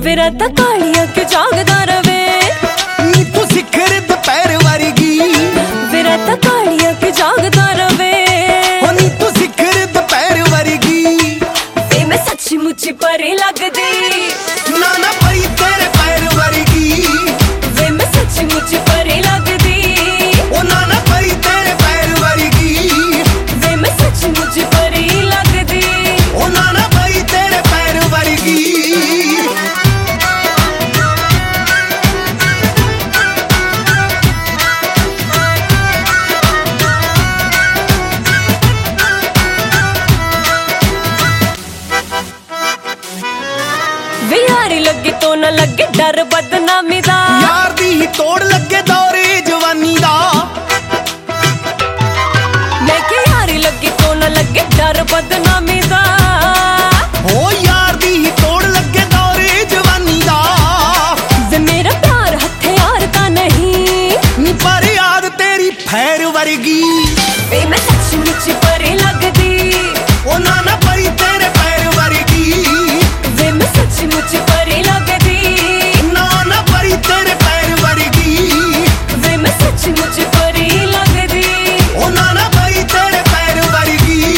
ਵੇ ਰਾਤਾਂ ਕਾਲੀਆਂ ਕਿ ਜਾਗਦਾ ਰਵੇ ਨੀ ਤੂੰ ਸਿਖਰ ਦੁਪਹਿਰ ਵਰਗੀ ਵੇ ਰਾਤਾਂ ਕਾਲੀਆਂ ਕਿ ਜਾਗਦਾ ਰਵੇ ਹੋ ਨੀ ਤੂੰ ਸਿਖਰ ਦੁਪਹਿਰ ਵਰਗੀ ਵੇ ਮੈਂ ਸੱਚੀ ਮੁੱਚੀ ਪਰੀ ਲੱਗਦੀ ਨਾ ਨਾ ਪਈ ਤੇਰੇ ਪੈਰ ਵਰਗੀ ਵੇ ਮੈਂ ਸੱਚੀ ਮੁੱਚੀ ਪਰੀ ਲੱਗਦੀ ਉਹ ਨਾ ਨਾ ਪਈ ਤੇਰੇ ਪੈਰ ਵਰਗੀ ਵੇ ਮੈਂ ਸੱਚੀ ਮੁੱਚੀ ਪਰੀ ਲੱਗਦੀ ਉਹ ਨਾ ਨਾ ਪਈ ਤੇਰੇ ਪੈਰ ਵਰਗੀ ਵੇ ਯਾਰੀ ਲੱਗੇ ਤੋਂ ਨਾ ਲੱਗੇ ਡਰ ਬਦਨਾਮੀ ਦਾ ਯਾਰ ਦੀ ਹੀ ਤੋੜ ਲੱਗੇ ਦੌਰੇ ਜਵਾਨੀ ਦਾ ਮੈਂ ਕਿ ਯਾਰੀ ਲੱਗੇ ਤੋਂ ਨਾ ਲੱਗੇ ਡਰ ਬਦਨਾਮੀ ਦਾ ਹੋ ਯਾਰ ਦੀ ਹੀ ਤੋੜ ਲੱਗੇ ਦੌਰੇ ਜਵਾਨੀ ਦਾ ਵੇ ਮੇਰਾ ਪਿਆਰ ਹਥਿਆਰ ਤਾਂ ਨਹੀਂ ਨੀ ਪਰ ਯਾਦ ਤੇਰੀ ਫੈਰ ਵਰਗੀ ਵੇ ਮੈਂ ਸੱਚੀ ਮੁੱਚੀ ਪਰੀ ਲੱਗਦੀ ਉਹ ਨਾ ਨਾ ਪਈ ਤੇਰੇ ਪੈਰ ਵਰਗੀ ਵੇ ਮੈਂ ਸੱਚੀ ਮੁੱਚੀ ਪਰੀ ਲੱਗਦੀ ਨਾ ਨਾ ਪਈ ਤੇਰੇ ਪੈਰ ਵਰਗੀ ਵੇ ਮੈਂ ਸੱਚੀ ਮੁੱਚੀ ਪਰੀ ਲੱਗਦੀ ਉਹ ਨਾ ਨਾ ਪਈ ਤੇਰੇ ਪੈਰ ਵਰਗੀ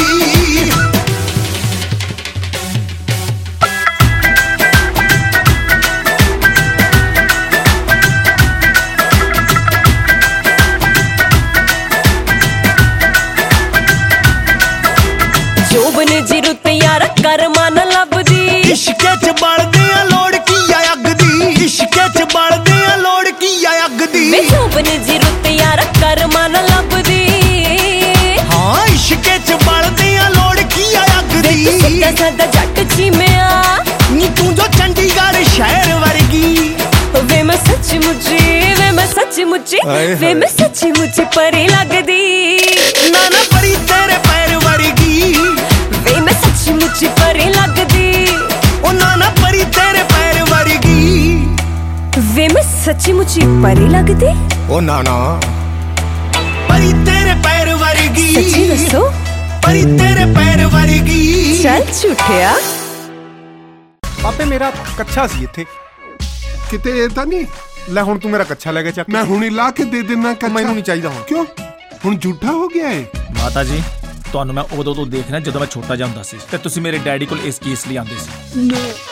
ਜੋਬਨ ਜੀ ਰੁੱਤ ਯਾਰ ਕਰਮਾਂ ਨਾ ਲੱਭਦੀ ਇਸ਼ਕੇ ਚ ਬਲਦੇ ਆ ਲੋੜ ਕੀ ਆ ਅੱਗ ਦੀ ਇਸ਼ਕੇ ਚ ਬਲਦੇ ਆ ਲੋੜ ਕੀ ਆ ਅੱਗ ਦੀ ਵੇ ਜੋਬਨ ਜੀ ਰੁੱਤ ਯਾਰ ਕਰਮਾਂ ਨਾ ਲੱਭਦੀ ਹਾਂ ਇਸ਼ਕੇ ਚ ਬਲਦੇ ਆ ਲੋੜ ਕੀ ਆ ਅੱਗ ਵੇ ਦੀ ਤੂੰ ਸਿੱਧਾ ਸਾਦਾ ਜੱਟ ਚੀਮਿਆ ਨੀ ਤੂੰ ਜੋ ਚੰਡੀਗੜ੍ਹ ਸ਼ਹਿਰ ਵਰਗੀ ਵੇ ਮੈਂ ਸੱਚੀ ਮੁੱਚੀ ਵੇ ਮੈਂ ਸੱਚੀ ਮੁੱਚੀ ਹਾਏ ਵੇ ਮੈਂ ਸੱਚੀ ਮੁੱਚੀ ਪਰੀ ਲੱਗਦੀ ਨਾ ਨਾ ਪਰੀ ਤੇਰੇ ਪੈਰ ਵਰਗੀ ਵੇ ਮੈਂ ਸੱਚੀ ਮੁੱਚੀ ਪਰੀ ਲੱਗਦੀ ਉਹ ਨਾ ਨਾ ਪਰੀ ਤੇਰੇ ਪੈਰ ਵਰਗੀ ਵੇ ਮੈਂ ਸੱਚੀ ਮੁੱਚੀ ਪਰੀ ਲੱਗਦੀ ਉਹ ਨਾ ਨਾ ਪਰੀ ਤੇਰੇ ਪੈਰ ਵਰਗੀ ਸੱਚੀ ਦੱਸੋ ਪਰੀ ਤੇਰੇ ਪੈਰ ਵਰਗੀ ਚੱਲ ਝੂਠਿਆ ਆਪੇ ਮੇਰਾ ਕੱਛਾ ਸੀ ਇੱਥੇ ਕਿਤੇ ਇਹ ਤਾਂ ਨਹੀਂ ਲੈ ਹੁਣ ਤੂੰ ਮੇਰਾ ਕੱਛਾ ਲੈ ਕੇ ਚੱਕ ਮੈਂ ਹੁਣੀ ਲਾ ਕੇ ਦੇ ਦੇਣਾ ਕੱਛਾ। ਮੈਨੂੰ ਨਹੀਂ ਚਾਹੀਦਾ ਹੁਣ ਕਿਉਂ ਹੁਣ ਝੂਠਾ ਹੋ ਗਿਆ ਏ ਮਾਤਾ ਜੀ ਤੁਹਾਨੂੰ ਮੈਂ ਉਦੋਂ ਤੋਂ ਦੇਖਣਾ ਜਦੋਂ ਮੈਂ ਛੋਟਾ ਜਿਹਾ ਹੁੰਦਾ ਸੀ ਤੇ ਤੁਸੀਂ ਮੇਰੇ ਡੈਡੀ ਕੋਲ ਇਸ ਕੇਸ ਲਈ ਆਉਂਦੇ ਸੀ